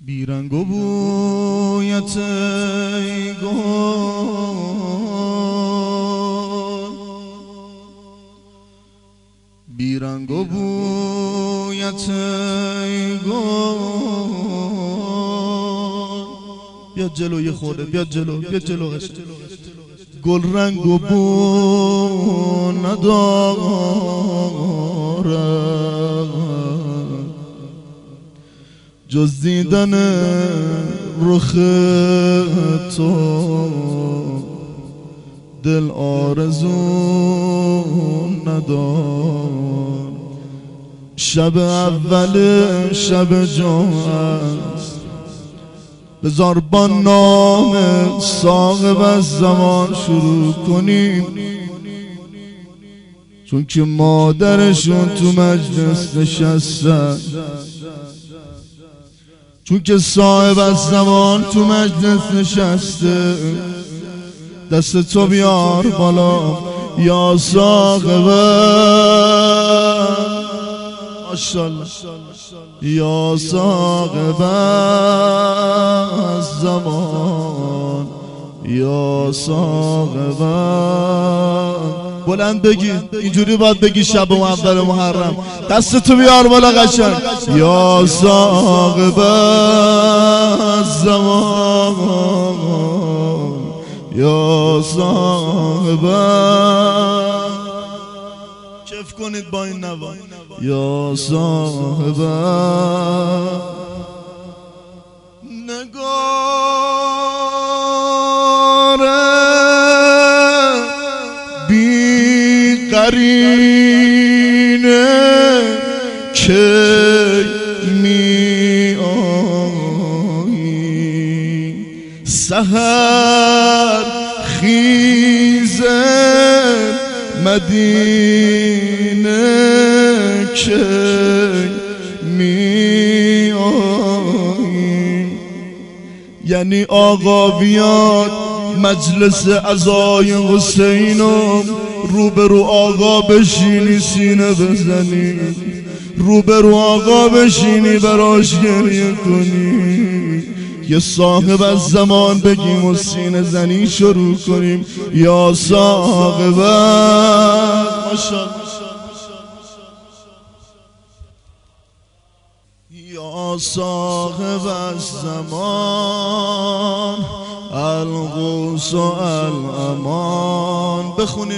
بیرنگ و بویت ای گل، بیرنگ و بویت ای گل. بیا جلو یه خورده، بیا جلو، بیا جلو. گل رنگ و بو نداره جز دیدن رخ تو، دل آرزو ندار. شب اول شب جمعه است، بذار با نام صاحب از زمان شروع کنیم، چون که مادرشون تو مجلس نشستن، چون که صاحب از زمان تو مجلس نشسته. دست تو بیار بالا یا صاحب ماشاءالله، یا صاحب از زمان، یا صاحب. بلند بگی، اینجوری باید بگی شب و اول محرم. دستتو بیار بالا قشنگ. یا صاحب الزمان، یا صاحب. کیف کنید با این نوا. یا صاحب نگار بی قرینه که می آیی، سحر خیز مدینه که می آیی. یعنی آقا بیاد مجلس عزای حسینم، روبرو آقا بشینی سینه بزنی، روبرو آقا بشینی براش گریه کنی، یه صاحب از زمان بگیم و سینه زنی شروع کنیم. یا صاحب یا صاحب الزمان الغوث و الامان. بخونین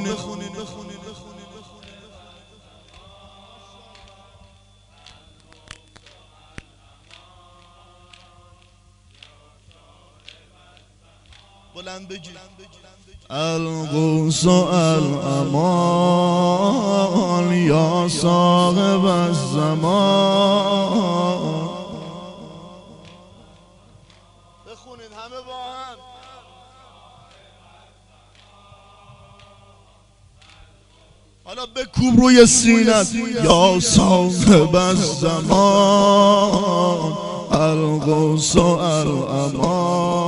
بلند بگی. الغوث و الامان یا صاحب الزمان. بخونین همه با هم. حالا بکوب روی سینت. یا صاحب الزمان الغوث و الامان.